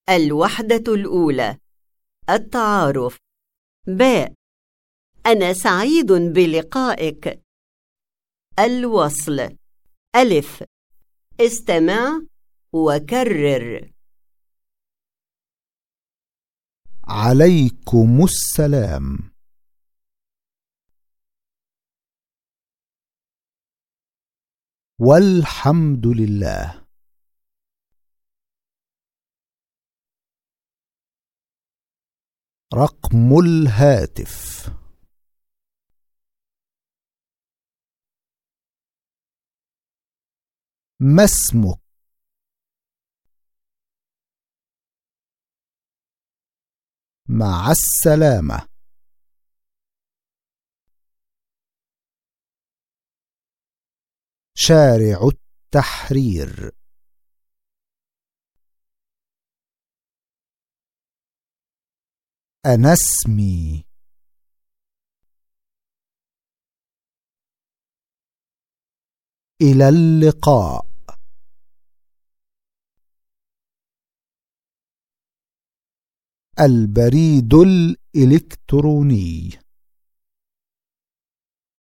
الوحدة الأولى. التعارف. باء. أنا سعيد بلقائك. الوصل. ألف. استمع وكرر. عليكم السلام. والحمد لله. رقم الهاتف. ما اسمك؟ مع السلامة. شارع التحرير. أنا اسمي. إلى اللقاء. البريد الإلكتروني.